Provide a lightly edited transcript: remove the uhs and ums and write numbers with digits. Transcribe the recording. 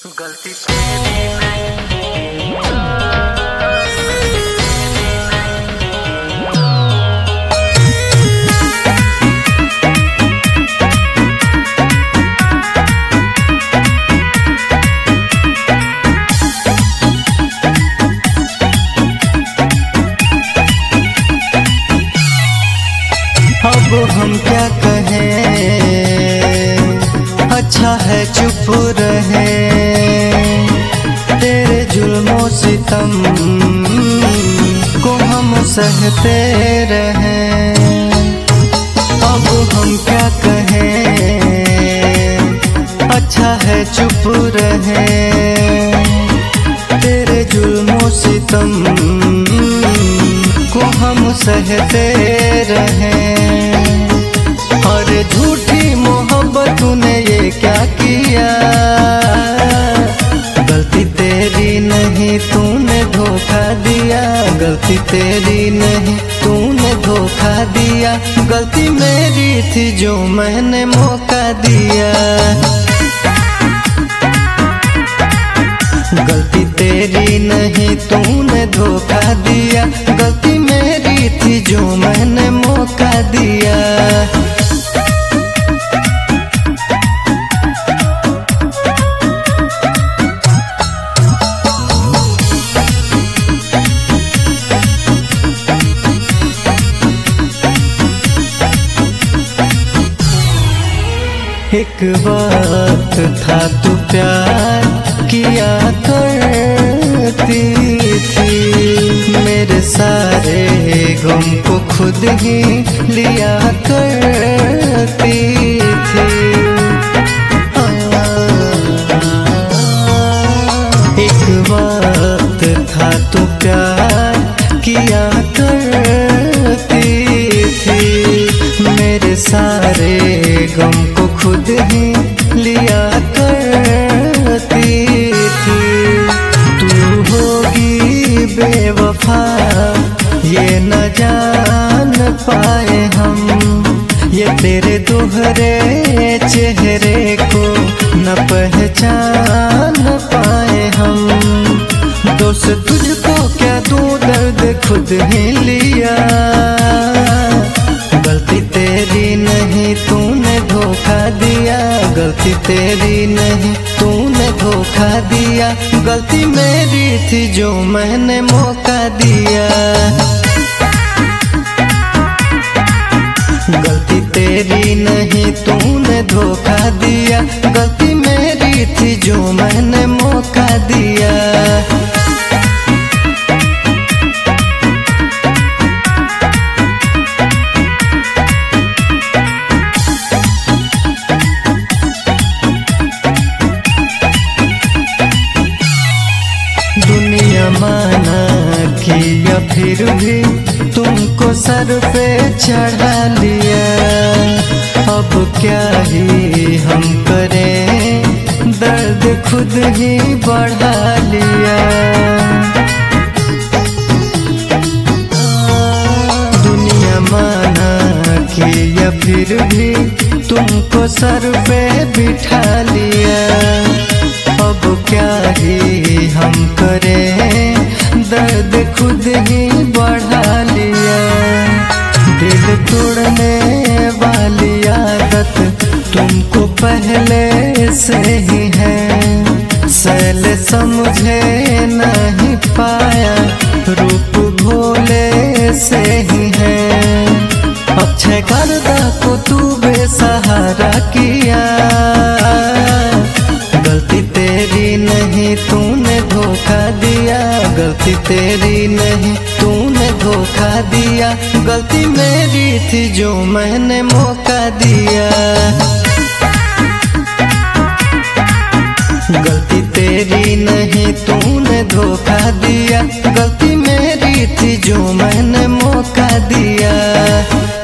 गलती तेरी नहीं। अब हम क्या कहें, अच्छा है चुप रहे। तेरे जुल्मों सितम को हम सहते रहे। अब हम क्या कहें, अच्छा है चुप रहे। तेरे जुल्मों सितम को हम सहते रहे। और झूठी मोहब्बत तूने ये क्या किया, गलती तेरी नहीं तूने धोखा दिया। गलती तेरी नहीं तूने धोखा दिया। गलती मेरी थी जो मैंने मौका दिया। गलती तेरी नहीं तूने धोखा दिया। गलती मेरी थी जो मैंने मौका दिया। एक वक्त था तू प्यार किया करती थी। मेरे सारे गम को खुद ही लिया करती थी। एक वक्त था तू प्यार किया करती थी। मेरे सारे गम को खुद ही लिया करती थी। तू होगी बेवफा ये न जान पाए हम। ये तेरे दोहरे चेहरे को न पहचान पाए हम। दोस्त तुझको क्या दो दर्द खुद ही लिया। गलती तेरी नहीं तूने धोखा दिया। गलती तेरी नहीं तूने धोखा दिया। गलती मेरी थी जो मैंने मौका दिया। गलती तेरी नहीं तूने धोखा दिया। गलती मेरी थी जो मैंने मौका दिया। दुनिया माना किया फिर भी तुमको सर पे चढ़ा लिया। अब क्या ही हम करें, दर्द खुद ही बढ़ा लिया। दुनिया माना किया फिर भी तुमको सर पे बिठा लिया। अब क्या ही हम करें, दर्द खुद ही बढ़ा लिया। दिल तोड़ने वाली आदत तुमको पहले से ही है। सल समझे नहीं पाया, रूप भोले से ही है। अक्षय करदा को तू बेसहारा किया। गलती तेरी नहीं तूने धोखा दिया। गलती तेरी नहीं तूने धोखा दिया। गलती मेरी थी जो मैंने मौका दिया। गलती तेरी नहीं तूने धोखा दिया। गलती मेरी थी जो मैंने मौका दिया।